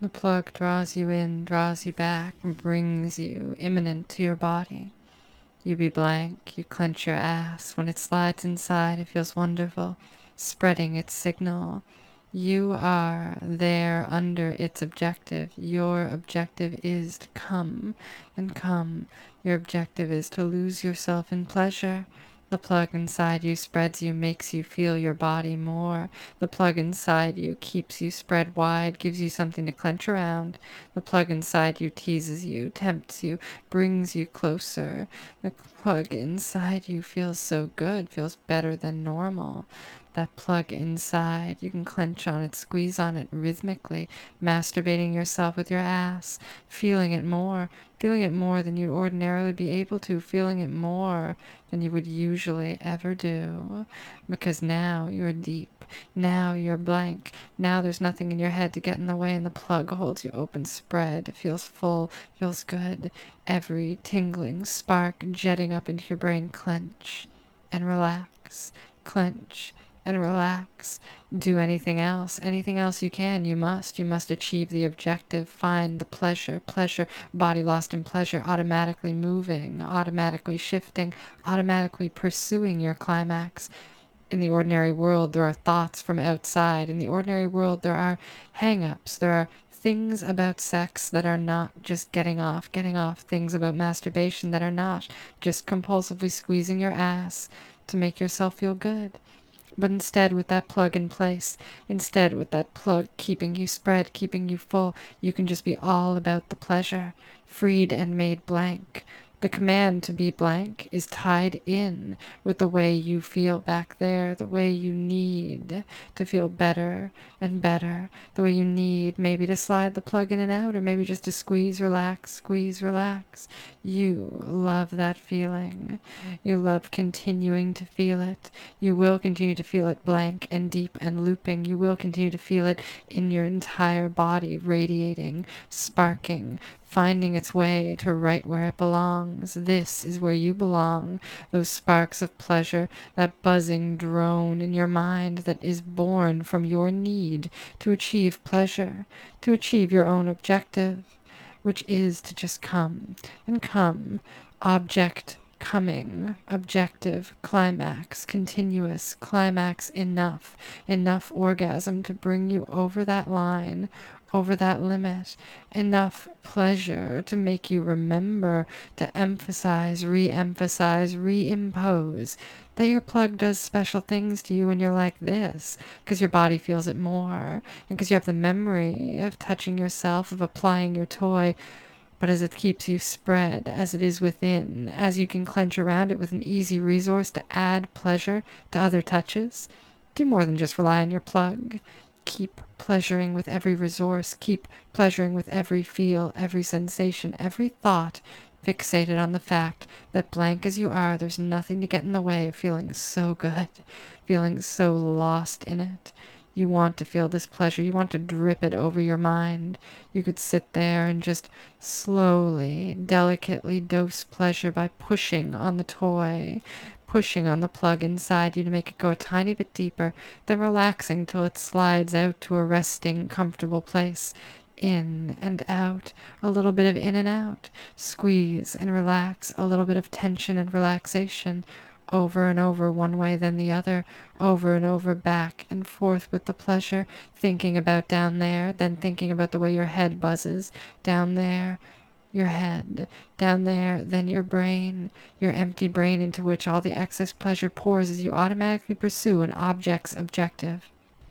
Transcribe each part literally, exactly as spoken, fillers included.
The plug draws you in, draws you back, and brings you imminent to your body. You be blank, you clench your ass. When it slides inside, it feels wonderful, spreading its signal. You are there under its objective. Your objective is to come and come. Your objective is to lose yourself in pleasure. The plug inside you spreads you, makes you feel your body more. The plug inside you keeps you spread wide, gives you something to clench around. The plug inside you teases you, tempts you, brings you closer. The plug inside you feels so good, feels better than normal. That plug inside, you can clench on it, squeeze on it rhythmically, masturbating yourself with your ass, feeling it more, feeling it more than you'd ordinarily be able to, feeling it more than you would usually ever do. Because now you're deep, now you're blank, now there's nothing in your head to get in the way, and the plug holds you open spread. It feels full, feels good. Every tingling spark jetting up into your brain. Clench and relax, clench and relax. Do anything else, anything else you can. You must, you must achieve the objective. Find the pleasure, pleasure, body lost in pleasure, automatically moving, automatically shifting, automatically pursuing your climax. In the ordinary world, there are thoughts from outside. In the ordinary world, there are hang-ups. There are things about sex that are not just getting off, getting off. Things about masturbation that are not just compulsively squeezing your ass to make yourself feel good. But instead, with that plug in place, instead with that plug keeping you spread, keeping you full, you can just be all about the pleasure, freed and made blank. The command to be blank is tied in with the way you feel back there, the way you need to feel better and better, the way you need maybe to slide the plug in and out, or maybe just to squeeze, relax, squeeze, relax. You love that feeling. You love continuing to feel it. You will continue to feel it blank and deep and looping. You will continue to feel it in your entire body, radiating, sparking, finding its way to right where it belongs. This is where you belong. Those sparks of pleasure, that buzzing drone in your mind that is born from your need to achieve pleasure, to achieve your own objective, which is to just come and come. Object coming, objective, climax, continuous, climax, enough, enough orgasm to bring you over that line, over that limit, enough pleasure to make you remember, to emphasize, re-emphasize, reimpose that your plug does special things to you when you're like this, because your body feels it more, and because you have the memory of touching yourself, of applying your toy, but as it keeps you spread, as it is within, as you can clench around it with an easy resource to add pleasure to other touches, do more than just rely on your plug. Keep pleasuring with every resource, keep pleasuring with every feel, every sensation, every thought, fixated on the fact that blank as you are, there's nothing to get in the way of feeling so good, feeling so lost in it. You want to feel this pleasure. You want to drip it over your mind. You could sit there and just slowly, delicately dose pleasure by pushing on the toy, pushing on the plug inside you to make it go a tiny bit deeper, then relaxing till it slides out to a resting, comfortable place. In and out, a little bit of in and out. Squeeze and relax, a little bit of tension and relaxation. Over and over, one way then the other, over and over, back and forth with the pleasure, thinking about down there, then thinking about the way your head buzzes, down there, your head, down there, then your brain, your empty brain into which all the excess pleasure pours as you automatically pursue an object's objective.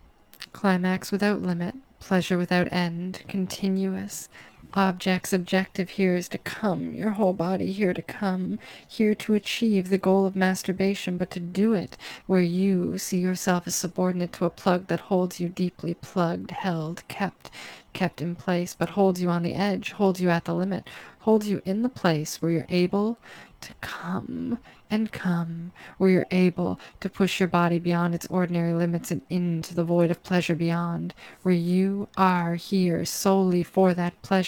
Climax without limit, pleasure without end, continuous. Object's objective here is to come, your whole body here to come, here to achieve the goal of masturbation, but to do it where you see yourself as subordinate to a plug that holds you deeply plugged, held, kept, kept in place, but holds you on the edge, holds you at the limit, holds you in the place where you're able to come and come, where you're able to push your body beyond its ordinary limits and into the void of pleasure beyond, where you are here solely for that pleasure.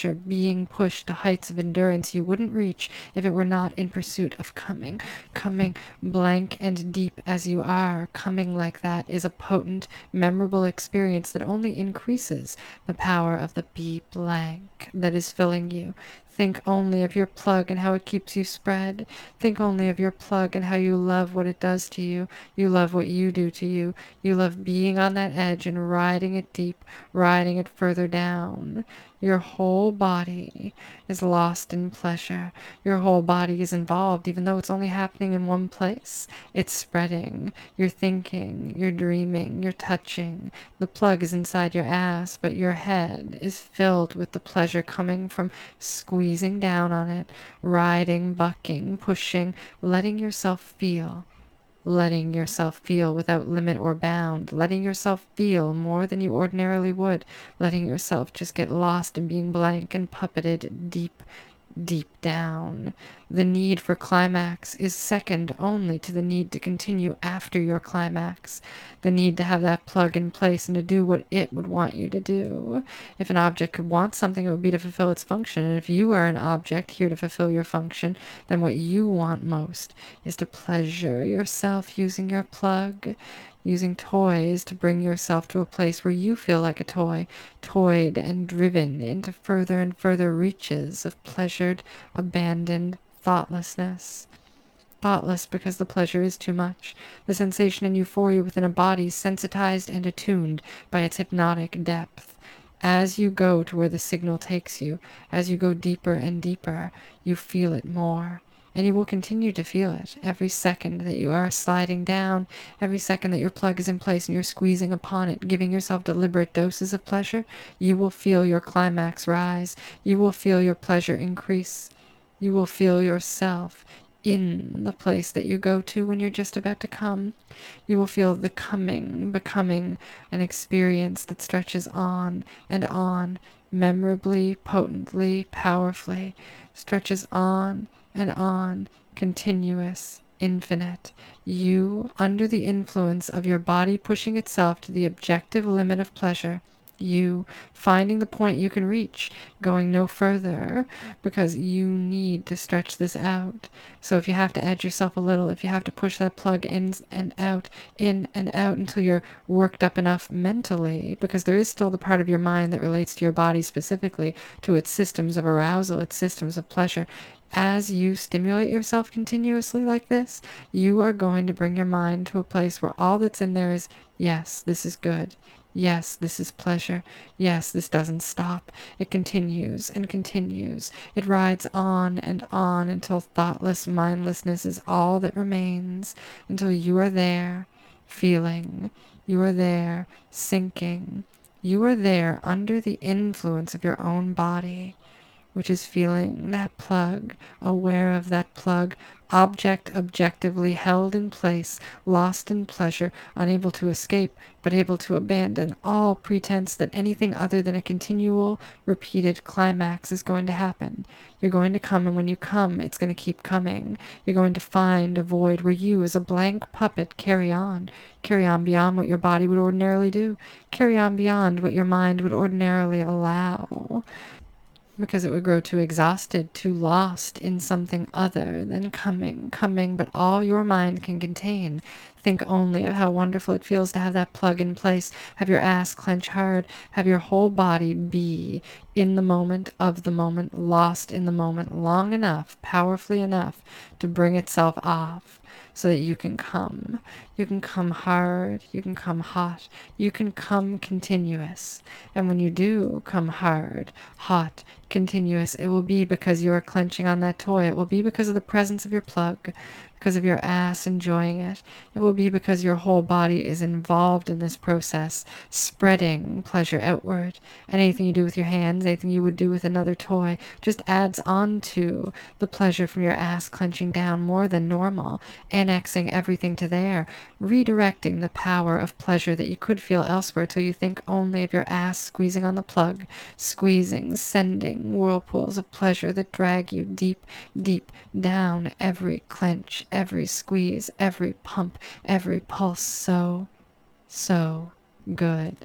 pleasure, being pushed to heights of endurance you wouldn't reach if it were not in pursuit of coming. Coming blank and deep as you are, coming like that is a potent, memorable experience that only increases the power of the be blank that is filling you. Think only of your plug and how it keeps you spread. Think only of your plug and how you love what it does to you. You love what you do to you. You love being on that edge and riding it deep, riding it further down. Your whole body is lost in pleasure. Your whole body is involved, even though it's only happening in one place. It's spreading. You're thinking, you're dreaming, you're touching. The plug is inside your ass, but your head is filled with the pleasure coming from squeezing down on it, riding, bucking, pushing, letting yourself feel. Letting yourself feel without limit or bound, letting yourself feel more than you ordinarily would, letting yourself just get lost in being blank and puppeted deep, deep down. The need for climax is second only to the need to continue after your climax. The need to have that plug in place and to do what it would want you to do. If an object could want something, it would be to fulfill its function. And if you are an object here to fulfill your function, then what you want most is to pleasure yourself using your plug. Using toys to bring yourself to a place where you feel like a toy, toyed and driven into further and further reaches of pleasured, abandoned thoughtlessness. Thoughtless because the pleasure is too much. The sensation and euphoria within a body sensitized and attuned by its hypnotic depth. As you go to where the signal takes you, as you go deeper and deeper, you feel it more. And you will continue to feel it every second that you are sliding down, every second that your plug is in place and you're squeezing upon it, giving yourself deliberate doses of pleasure. You will feel your climax rise. You will feel your pleasure increase. You will feel yourself in the place that you go to when you're just about to come. You will feel the coming becoming an experience that stretches on and on, memorably, potently, powerfully, stretches on and on, continuous, infinite. You, under the influence of your body pushing itself to the objective limit of pleasure, you finding the point you can reach, going no further, because you need to stretch this out. So if you have to edge yourself a little, if you have to push that plug in and out, in and out until you're worked up enough mentally, because there is still the part of your mind that relates to your body specifically, to its systems of arousal, its systems of pleasure. As you stimulate yourself continuously like this, you are going to bring your mind to a place where all that's in there is, yes, this is good. Yes, this is pleasure. Yes, this doesn't stop. It continues and continues. It rides on and on until thoughtless mindlessness is all that remains, until you are there, feeling. You are there, sinking. You are there under the influence of your own body, which is feeling that plug, aware of that plug, object objectively held in place, lost in pleasure, unable to escape, but able to abandon all pretense that anything other than a continual, repeated climax is going to happen. You're going to come, and when you come, it's going to keep coming. You're going to find a void where you, as a blank puppet, carry on. Carry on beyond what your body would ordinarily do. Carry on beyond what your mind would ordinarily allow. Because it would grow too exhausted, too lost in something other than coming, coming, but all your mind can contain. Think only of how wonderful it feels to have that plug in place, have your ass clench hard, have your whole body be in the moment, of the moment, lost in the moment, long enough, powerfully enough to bring itself off. So that you can come. You can come hard. You can come hot. You can come continuous. And when you do come hard, hot, continuous, it will be because you are clenching on that toy. It will be because of the presence of your plug, because of your ass enjoying it. It will be because your whole body is involved in this process, spreading pleasure outward. And anything you do with your hands, anything you would do with another toy, just adds on to the pleasure from your ass clenching down more than normal, annexing everything to there, redirecting the power of pleasure that you could feel elsewhere till you think only of your ass squeezing on the plug, squeezing, sending whirlpools of pleasure that drag you deep, deep down, every clench, every squeeze, every pump, every pulse so, so good.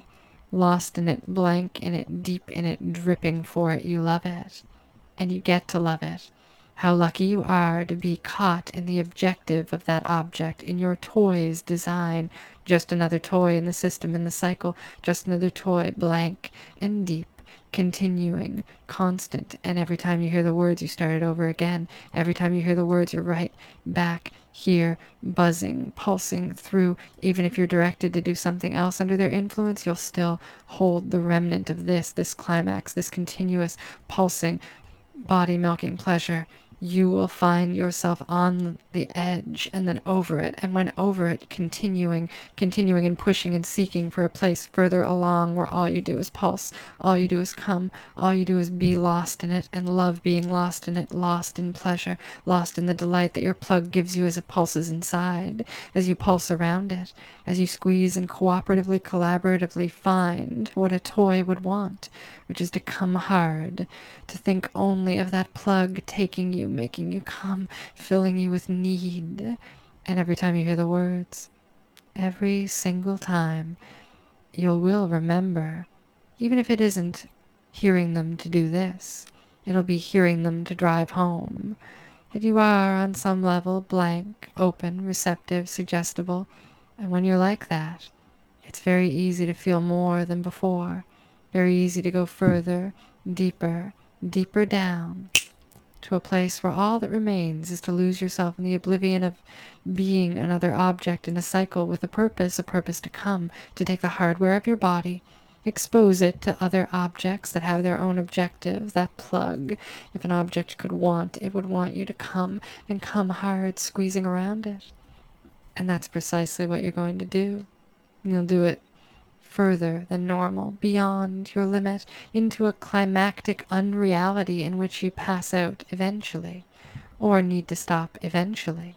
lost in it, blank in it, deep in it, dripping for it. You love it, and you get to love it. How lucky you are to be caught in the objective of that object, in your toy's design. Just another toy in the system, in the cycle, just another toy, blank and deep, continuing, constant. And every time you hear the words, you start it over again. Every time you hear the words, you're right back here, buzzing, pulsing through. Even if you're directed to do something else under their influence, you'll still hold the remnant of this, this climax, this continuous pulsing, body-milking pleasure. You will find yourself on the edge and then over it, and when over it, continuing, continuing and pushing and seeking for a place further along where all you do is pulse, all you do is come, all you do is be lost in it and love being lost in it, lost in pleasure, lost in the delight that your plug gives you as it pulses inside, as you pulse around it, as you squeeze and cooperatively, collaboratively find what a toy would want, which is to come hard, to think only of that plug taking you, making you come, filling you with need. And every time you hear the words, every single time, you will remember, even if it isn't hearing them to do this, it'll be hearing them to drive home, that you are on some level blank, open, receptive, suggestible. And when you're like that, it's very easy to feel more than before, very easy to go further, deeper, deeper down, to a place where all that remains is to lose yourself in the oblivion of being another object in a cycle with a purpose, a purpose to come, to take the hardware of your body, expose it to other objects that have their own objectives. That plug, if an object could want, it would want you to come, and come hard, squeezing around it. And that's precisely what you're going to do. You'll do it further than normal, beyond your limit, into a climactic unreality in which you pass out eventually, or need to stop eventually.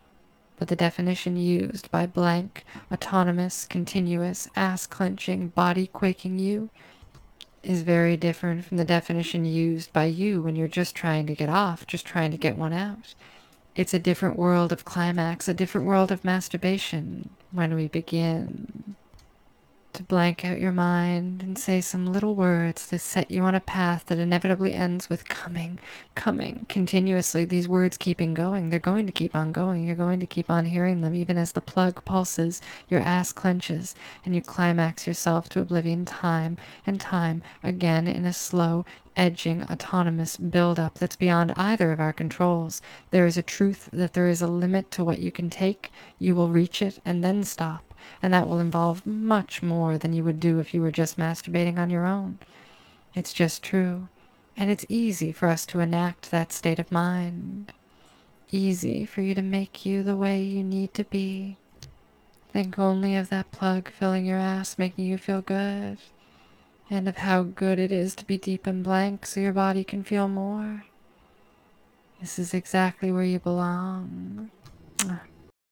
But the definition used by blank, autonomous, continuous, ass-clenching, body-quaking you is very different from the definition used by you when you're just trying to get off, just trying to get one out. It's a different world of climax, a different world of masturbation when we begin to blank out your mind and say some little words that set you on a path that inevitably ends with coming, coming, continuously. These words keeping going. They're going to keep on going. You're going to keep on hearing them, even as the plug pulses, your ass clenches, and you climax yourself to oblivion time and time again in a slow, edging, autonomous build-up that's beyond either of our controls. There is a truth that there is a limit to what you can take. You will reach it and then stop. And that will involve much more than you would do if you were just masturbating on your own. It's just true. And it's easy for us to enact that state of mind. Easy for you to make you the way you need to be. Think only of that plug filling your ass, making you feel good. And of how good it is to be deep and blank so your body can feel more. This is exactly where you belong.